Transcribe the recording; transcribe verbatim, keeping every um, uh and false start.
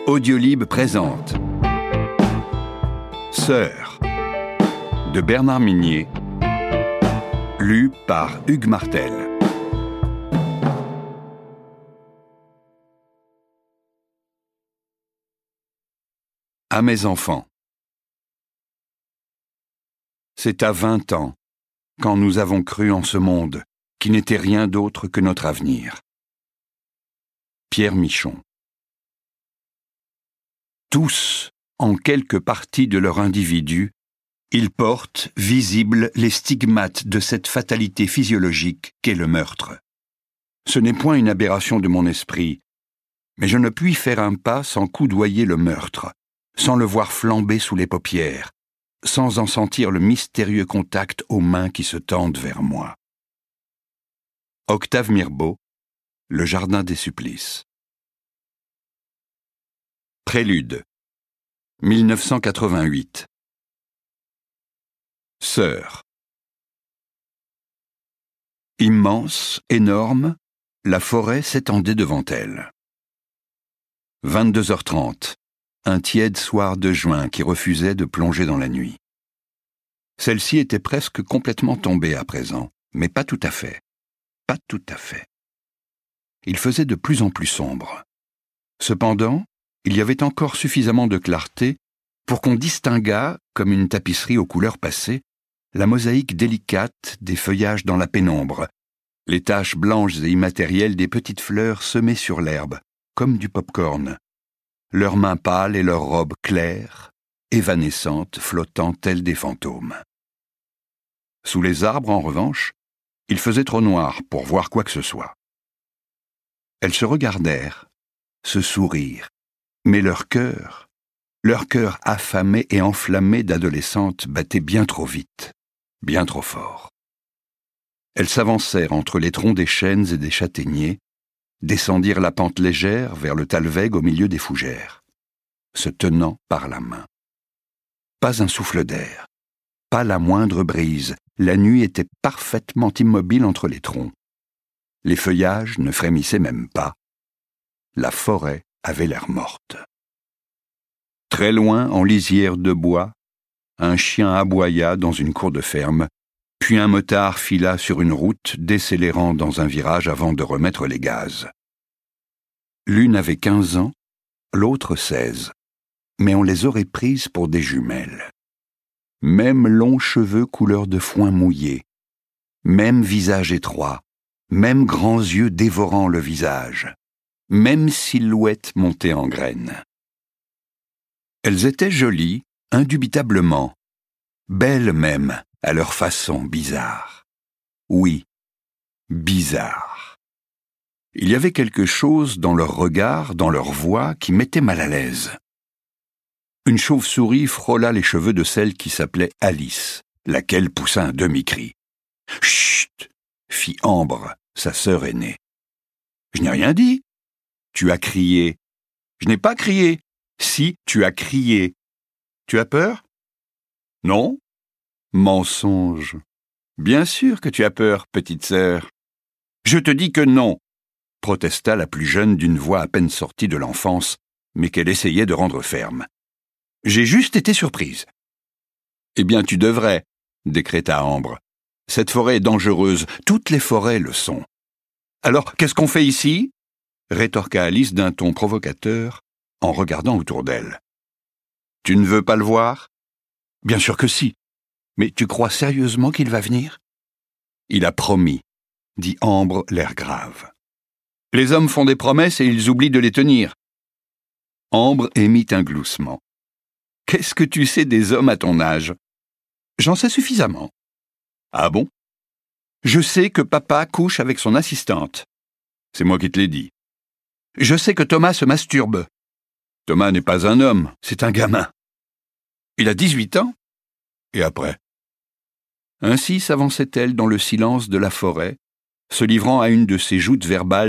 Audiolib présente Sœurs de Bernard Minier, lu par Hugues Martel. À mes enfants. C'est à vingt ans, quand nous avons cru en ce monde, qui n'était rien d'autre que notre avenir. Pierre Michon. Tous, en quelque partie de leur individu, ils portent, visibles, les stigmates de cette fatalité physiologique qu'est le meurtre. Ce n'est point une aberration de mon esprit, mais je ne puis faire un pas sans coudoyer le meurtre, sans le voir flamber sous les paupières, sans en sentir le mystérieux contact aux mains qui se tendent vers moi. Octave Mirbeau, Le Jardin des Supplices. Prélude, mille neuf cent quatre-vingt-huit. Sœurs. Immense, énorme, la forêt s'étendait devant elle. vingt-deux heures trente, un tiède soir de juin qui refusait de plonger dans la nuit. Celle-ci était presque complètement tombée à présent, mais pas tout à fait. Pas tout à fait. Il faisait de plus en plus sombre. Cependant, il y avait encore suffisamment de clarté pour qu'on distinguât, comme une tapisserie aux couleurs passées, la mosaïque délicate des feuillages dans la pénombre, les taches blanches et immatérielles des petites fleurs semées sur l'herbe, comme du pop-corn, leurs mains pâles et leurs robes claires, évanescentes, flottant telles des fantômes. Sous les arbres, en revanche, il faisait trop noir pour voir quoi que ce soit. Elles se regardèrent, se sourirent, mais leur cœur, leur cœur affamé et enflammé d'adolescentes battait bien trop vite, bien trop fort. Elles s'avancèrent entre les troncs des chênes et des châtaigniers, descendirent la pente légère vers le talweg au milieu des fougères, se tenant par la main. Pas un souffle d'air, pas la moindre brise, la nuit était parfaitement immobile entre les troncs. Les feuillages ne frémissaient même pas. La forêt avait l'air morte. Très loin, en lisière de bois, un chien aboya dans une cour de ferme, puis un motard fila sur une route décélérant dans un virage avant de remettre les gaz. L'une avait quinze ans, l'autre seize, mais on les aurait prises pour des jumelles. Même longs cheveux couleur de foin mouillé, même visage étroit, même grands yeux dévorant le visage, même silhouette montée en graines. Elles étaient jolies, indubitablement, belles même, à leur façon bizarre. Oui, bizarre. Il y avait quelque chose dans leur regard, dans leur voix, qui mettait mal à l'aise. Une chauve-souris frôla les cheveux de celle qui s'appelait Alice, laquelle poussa un demi-cri. « Chut !» fit Ambre, sa sœur aînée. « Je n'ai rien dit. Tu as crié. »« Je n'ai pas crié. »« Si, tu as crié. »« Tu as peur ?»« Non. »« Mensonge. »« Bien sûr que tu as peur, petite sœur. »« Je te dis que non !» protesta la plus jeune d'une voix à peine sortie de l'enfance, mais qu'elle essayait de rendre ferme. « J'ai juste été surprise. »« Eh bien, tu devrais, » décréta Ambre. « Cette forêt est dangereuse, toutes les forêts le sont. »« Alors, qu'est-ce qu'on fait ici ?» rétorqua Alice d'un ton provocateur, en regardant autour d'elle. « Tu ne veux pas le voir ? » ?»« Bien sûr que si. Mais tu crois sérieusement qu'il va venir ? » ?»« Il a promis, » dit Ambre, l'air grave. « Les hommes font des promesses et ils oublient de les tenir. » Ambre émit un gloussement. « Qu'est-ce que tu sais des hommes à ton âge ? » ?»« J'en sais suffisamment. »« Ah bon ? » ?»« Je sais que papa couche avec son assistante. »« C'est moi qui te l'ai dit. »« Je sais que Thomas se masturbe. »« Thomas n'est pas un homme, c'est un gamin. »« Il a dix-huit ans ? » Et après ? Ainsi s'avançait-elle dans le silence de la forêt, se livrant à une de ces joutes verbales